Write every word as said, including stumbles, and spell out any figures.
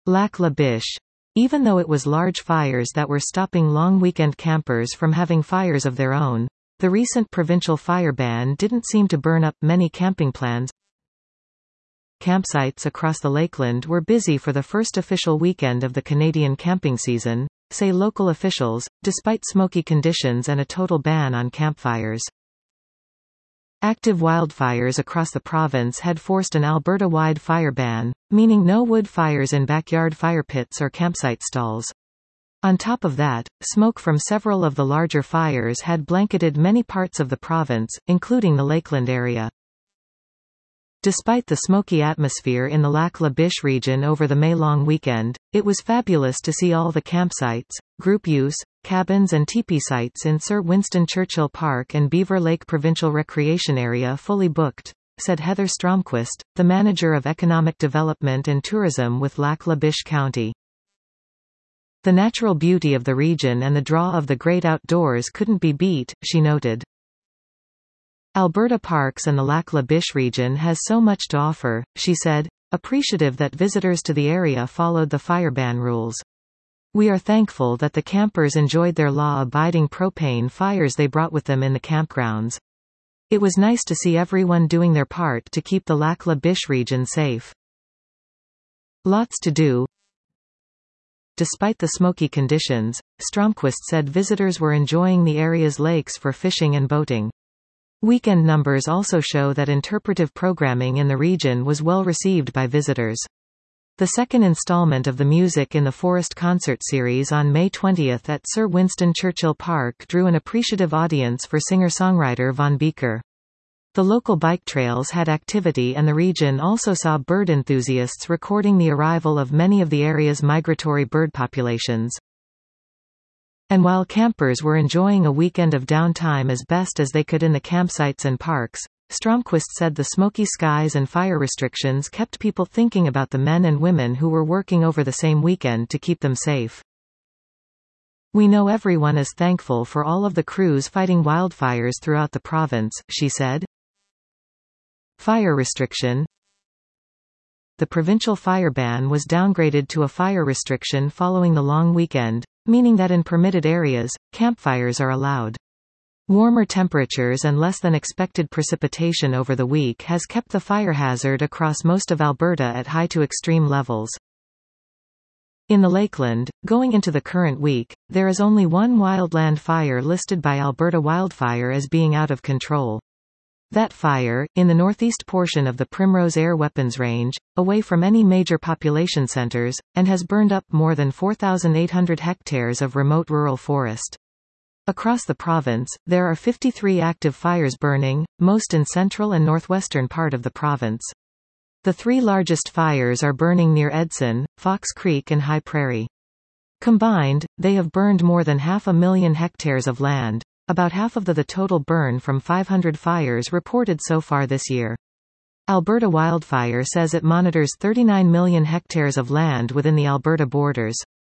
Lac La Biche. Even though it was large fires that were stopping long weekend campers from having fires of their own, the recent provincial fire ban didn't seem to burn up many camping plans. Campsites across the Lakeland were busy for the first official weekend of the Canadian camping season, say local officials, despite smoky conditions and a total ban on campfires. Active wildfires across the province had forced an Alberta-wide fire ban, meaning no wood fires in backyard fire pits or campsite stalls. On top of that, smoke from several of the larger fires had blanketed many parts of the province, including the Lakeland area. Despite the smoky atmosphere in the Lac La Biche region over the May-long weekend, it was fabulous to see all the campsites, group use, cabins and teepee sites in Sir Winston Churchill Park and Beaver Lake Provincial Recreation Area fully booked, said Heather Stromquist, the manager of economic development and tourism with Lac La Biche County. The natural beauty of the region and the draw of the great outdoors couldn't be beat, she noted. Alberta Parks and the Lac La Biche region has so much to offer, she said, appreciative that visitors to the area followed the fire ban rules. We are thankful that the campers enjoyed their law-abiding propane fires they brought with them in the campgrounds. It was nice to see everyone doing their part to keep the Lac La Biche region safe. Lots to do. Despite the smoky conditions, Stromquist said visitors were enjoying the area's lakes for fishing and boating. Weekend numbers also show that interpretive programming in the region was well received by visitors. The second installment of the Music in the Forest concert series on May twentieth at Sir Winston Churchill Park drew an appreciative audience for singer-songwriter Von Beeker. The local bike trails had activity and the region also saw bird enthusiasts recording the arrival of many of the area's migratory bird populations. And while campers were enjoying a weekend of downtime as best as they could in the campsites and parks, Stromquist said the smoky skies and fire restrictions kept people thinking about the men and women who were working over the same weekend to keep them safe. We know everyone is thankful for all of the crews fighting wildfires throughout the province, she said. Fire restriction. The provincial fire ban was downgraded to a fire restriction following the long weekend, meaning that in permitted areas, campfires are allowed. Warmer temperatures and less than expected precipitation over the week has kept the fire hazard across most of Alberta at high to extreme levels. In the Lakeland, going into the current week, there is only one wildland fire listed by Alberta Wildfire as being out of control. That fire, in the northeast portion of the Primrose Air Weapons Range, away from any major population centers, and has burned up more than four thousand eight hundred hectares of remote rural forest. Across the province, there are fifty-three active fires burning, most in central and northwestern part of the province. The three largest fires are burning near Edson, Fox Creek and High Prairie. Combined, they have burned more than half a million hectares of land, about half of the, the total burn from five hundred fires reported so far this year. Alberta Wildfire says it monitors thirty-nine million hectares of land within the Alberta borders.